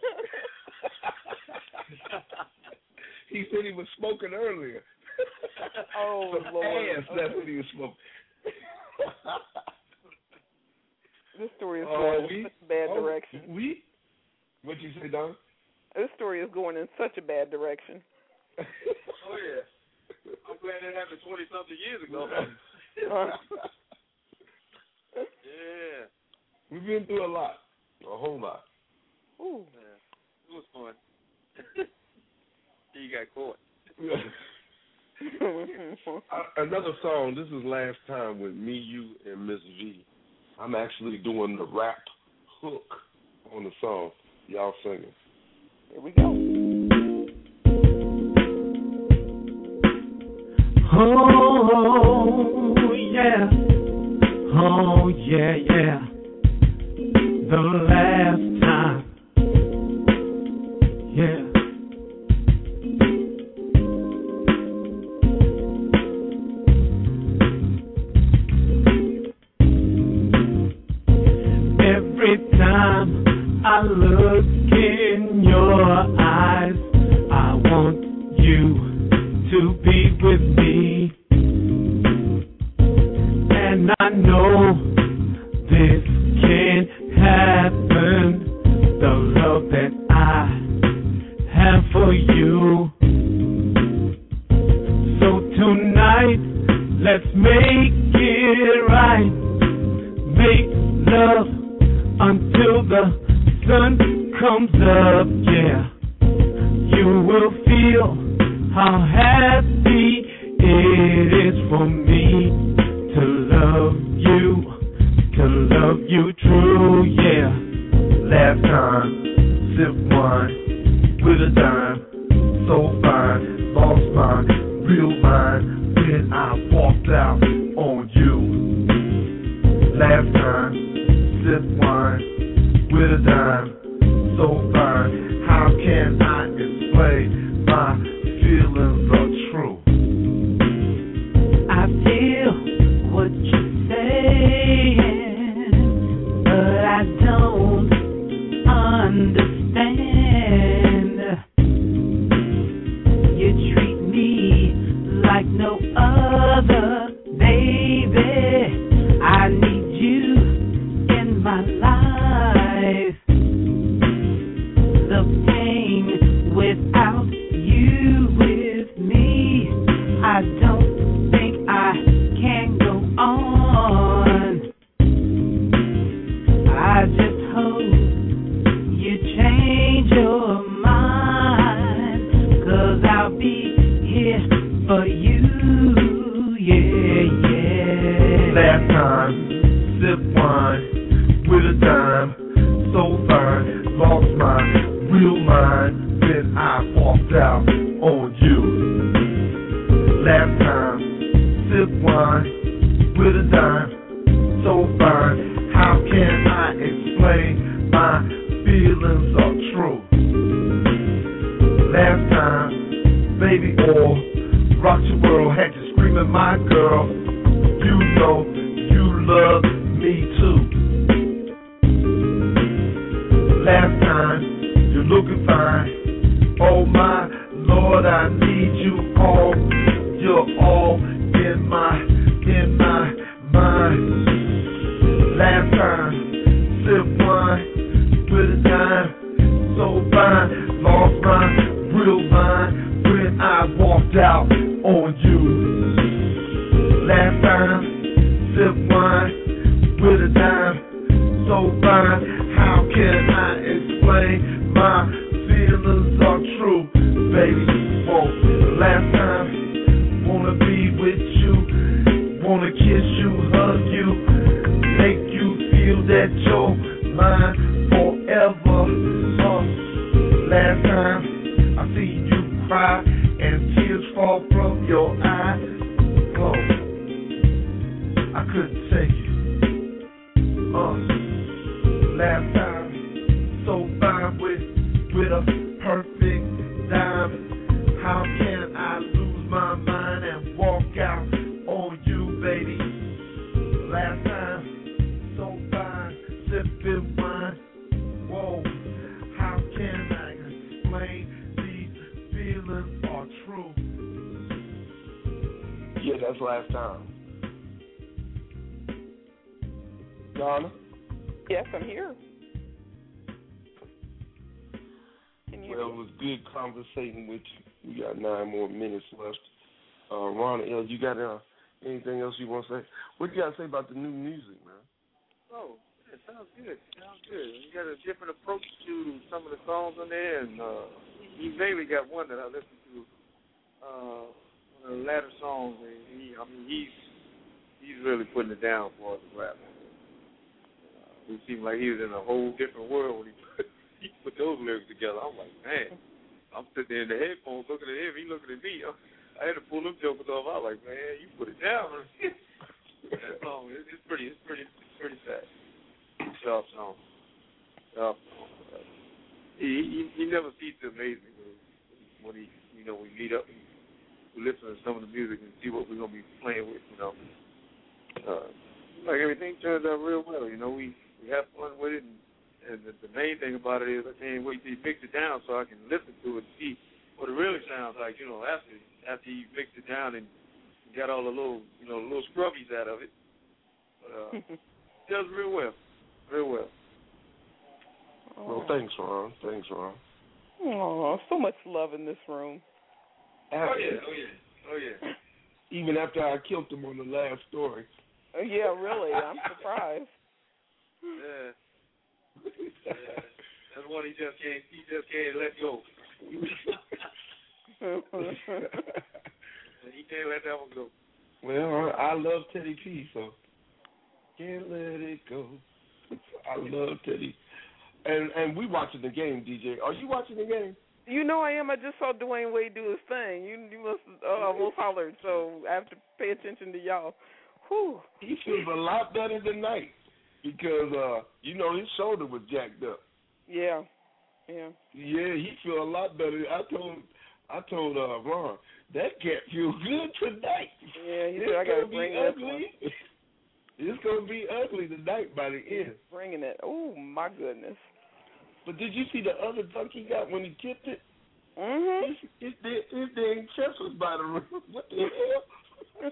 He said he was smoking earlier. Oh, Some Lord. ass, Okay. that's what he was smoking. This story is Oh, going we- in such a bad oh, direction. We? What'd you say, Don? This story is going in such a bad direction. Oh, yeah. I'm glad that happened twenty-something years ago. Uh, Yeah. We've been through a lot, a whole lot. ooh. Yeah. It was fun. You got caught. Uh, Another song, this is Last Time with me, you, and Miss V. I'm actually doing the rap hook on the song. Y'all singing. Here we go. Oh, yeah. Oh, yeah, yeah. The last time. Yeah. Every time I look in your eyes, I want you to be with me. And I know this can't happen. The love that I have for you. So tonight, let's make it right. Make love until the sun comes up, yeah. You will feel how happy it is for me to love you, to love you true, yeah. Last time, sip wine with a dime, so fine, lost mine, real mine, when I walked out on you. Last time, sip wine with a dime, so fine, how can I explain my feelings are true? I feel what you're saying, but I don't understand. You treat me like no other, baby. I need you in my life. The pain without you with me, I don't think I can go on. I just hope you change your mind, 'cause I'll be here for you, yeah, yeah. Last time, sip wine with a dime, so fine, lost my real mind when I walked out on you. Last time, sip wine with a dime, so fine, how can I explain my feelings are true? Last time, baby oil, rocked your world, had you screaming my girl, you know you love me too. Last time, you're looking fine, oh my Lord, I need you all, you're all in my, in my mind. Last time, sip wine with a dime, so fine, lost my real mind when I walked out on you. Last time, sip wine with a dime, so fine, how can I explain my feelings are true, baby? Oh, last time, wanna be with you, wanna kiss you, hug you, make you feel that you're mine forever. Uh, last time, I see you cry and tears fall. sip wine. Whoa, how can I explain these feelings are true? Yeah, that's last time. Donna? Yes, I'm here. Well, it was good conversating with you. We got nine more minutes left. Uh, Ron L., you got uh, anything else you want to say? What do you got to say about the new music, man? Oh, yeah, sounds good. Sounds good. You got a different approach to some of the songs on there, and uh, he mainly got one that I listened to, uh, one of the latter songs. And he, I mean, he's he's really putting it down for us to rap. Uh, it seemed like he was in a whole different world when he put, he put those lyrics together. I'm like, man, I'm sitting there in the headphones looking at him, he looking at me. I had to pull them jokers off. I was like, man, you put it down. That song, it's pretty, it's pretty, it's pretty sad. Sharp song. Sharp song. He, he, he never ceases to amaze me when he, you know, we meet up and we listen to some of the music and see what we're gonna be playing with, you know. Uh, like everything turns out real well, you know. We, we have fun with it, and, and the, the main thing about it is I can't wait till he mix it down so I can listen to it and see what it really sounds like, you know, after after you mix it down and got all the little, you know, little scrubbies out of it. But, uh, it does real well, real well. Oh. Well, thanks, Ron. Thanks, Ron. Oh, so much love in this room. After, oh yeah, oh yeah, oh yeah. Even after I killed him on the last story. Oh, yeah, really, I'm surprised. Yeah. Yeah. That's one he just can't. He just can't let go. He can't let that one go. Well, I, I love Teddy P, so can't let it go. I love Teddy. And and we watching the game, D J. Are you watching the game? You know I am. I just saw Dwayne Wade do his thing. You you must uh, almost hollered, so I have to pay attention to y'all. Whew. He feels a lot better tonight because uh, you know his shoulder was jacked up. Yeah, yeah. Yeah, he feel a lot better. I told I told uh, Ron that cat feels good tonight. Yeah, he said I gotta bring this one. It's gonna be ugly tonight by the end. Bringing it. Oh my goodness. But did you see the other dunk he got when he tipped it? Mm-hmm. His, his, his dang chest was by the rim. What the hell?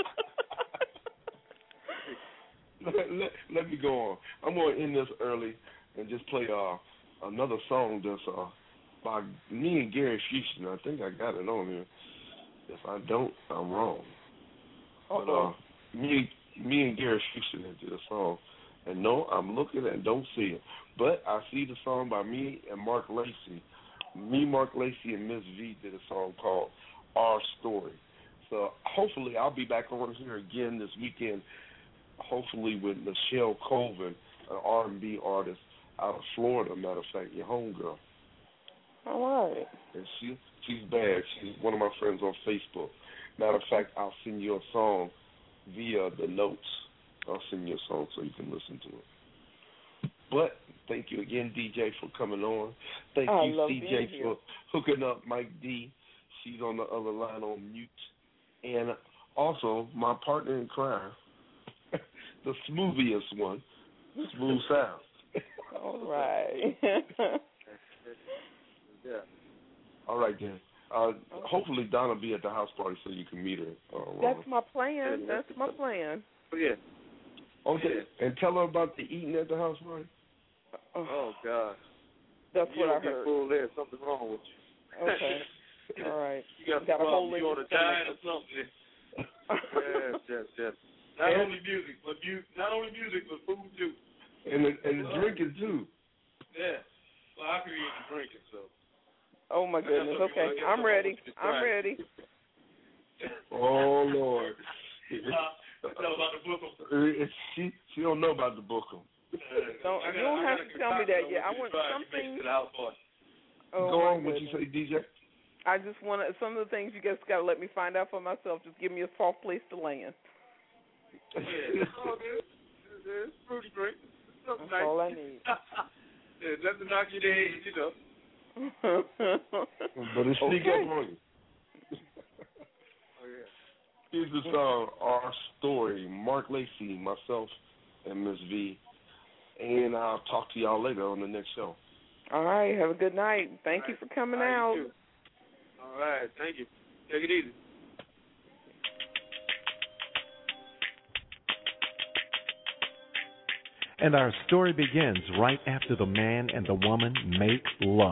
let, let, let me go on. I'm going to end this early and just play uh, another song that's uh, by me and Gary Fusion. I think I got it on here. If I don't, I'm wrong. Uh-oh. But uh, me, me and Gary Fusion did a song. And no, I'm looking and don't see it. But I see the song by me and Mark Lacey. Me, Mark Lacey, and Miss V did a song called Our Story. So hopefully I'll be back on here again this weekend, hopefully with Michelle Colvin, an R and B artist out of Florida, matter of fact, your homegirl. All right. And she, she's bad. She's one of my friends on Facebook. Matter of fact, I'll send you a song via the notes. I'll send you a song so you can listen to it. But thank you again, D J, for coming on. Thank I you, C J, C J, for hooking up Mike D. She's on the other line on mute. And also, my partner in crime, the smoothest one, Smooth Sound. All right. Yeah. All right, then. Uh, hopefully, Donna will be at the house party so you can meet her. Uh, That's my plan. That's my plan. Oh, yeah. Okay, and tell her about the eating at the house party. Oh, God. That's you what I don't get heard. full there. Something wrong with you. Okay. All right. You got, got a whole you on a diet or something. yes, yes, yes. Not and only music, but mu- not only music, but food too. And the, and the drinking too. Yeah. Well, I can eat the drinking, so. Oh my goodness. Okay, I'm ready. I'm ready. Oh Lord. Uh, know about the book. She she don't know about the book. Don't gotta, you don't have to tell me that yet. I want something. Oh, Go on. What you say, D J? I just want to, some of the things you guys got to let me find out for myself. Just give me a soft place to land. Yeah, it's all good. It's fruity drink. That's nice. all I need. Yeah, nothing to knock you down, you know. But it sneak Okay. up on you. Oh yeah. Here's the song, Our Story. Mark Lacey, myself, and Miss V. and I'll talk to y'all later on the next show. All right. Have a good night. Thank All you right. for coming All right, out. you too. All right. Thank you. Take it easy. And our story begins right after the man and the woman make love.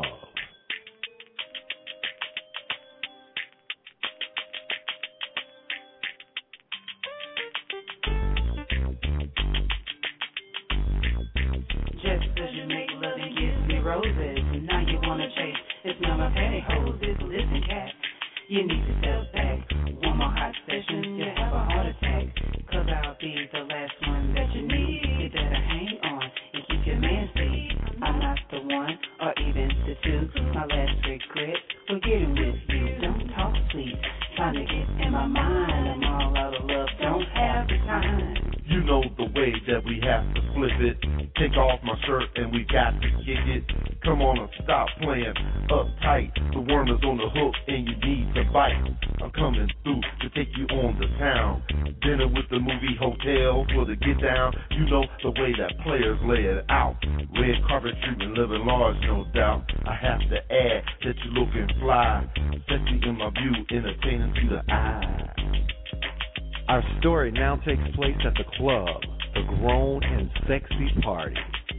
Just 'cause you make love and give me roses, and now you wanna chase. It's not my pantyhose. Listen, cat, you need to step back. One more hot session, you'll have a heart attack. 'Cause I'll be the last one that you need. You better hang on and keep your man safe. I'm not the one or even the two. My last regret for getting with you. Don't talk, please. Trying to get in my mind. I'm all out of love. Don't have the time. You know the way that we have to flip it. Take off my shirt and we got to kick it. Come on and stop playing uptight. The worm is on the hook and you need to bite. I'm coming through to take you on the town. Dinner with the movie hotel for the get down. You know the way that players lay it out. Red carpet treatment, living large, no doubt. I have to add that you're looking fly. Sexy in my view, entertaining to the eye. Our story now takes place at the club, the grown and sexy party.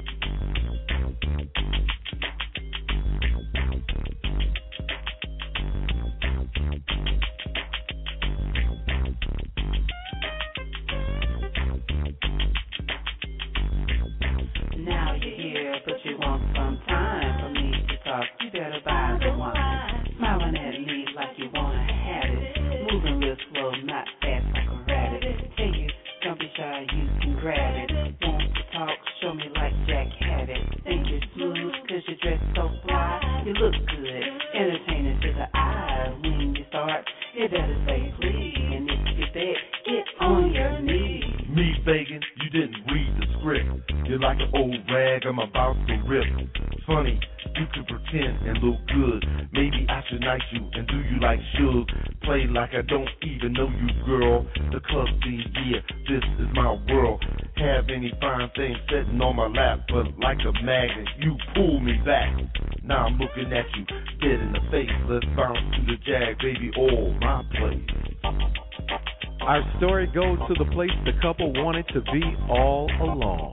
Now you're here, but you want some time for me to talk. You better buy the wine. Smiling at me like you wanna have it. Moving real slow, not fast like a rabbit. Hey, you, don't be shy, you can grab it. Want to talk, show me like Jack had it. Think you're smooth, 'cause you dress so fly. You look good, entertaining to the eye. When you start, you better say please. And if you beg, get on your knees. Me begging, you didn't read the script. You're like an old rag, I'm about to rip. Funny, you can pretend and look good. Maybe I should knight you and do you like Suge. Play like I don't even know you, girl. The club scene, yeah, this is my world. Have any fine things sitting on my lap, but like a magnet, you pull me back. Now I'm looking at you, dead in the face. Let's bounce to the jag, baby, all my place. Our story goes to the place the couple wanted to be all along.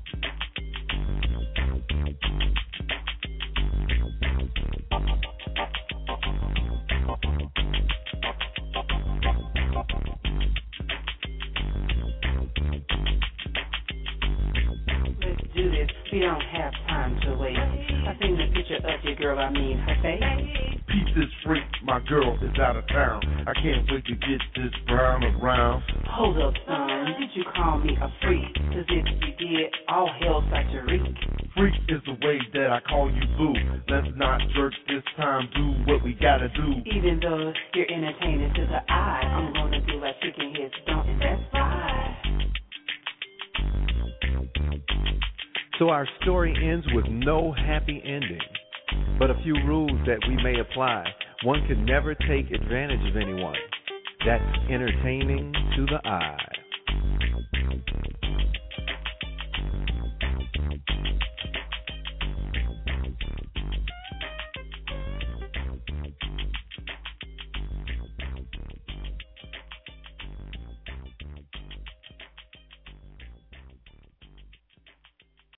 Let's do this, we don't have time to waste. I seen the picture of your girl, I mean her face. Peep this freak, my girl is out of town. I can't wait to get this brown around. Hold up, son, did you call me a freak? 'Cause if you did, all hell's got to reek. Freak is the way that I call you boo. Let's not jerk this time, do what we gotta do. Even though you're entertaining to the eye, I'm gonna do like chicken heads don't, and that's fine. So our story ends with no happy ending, but a few rules that we may apply. One can never take advantage of anyone. That's entertaining to the eye.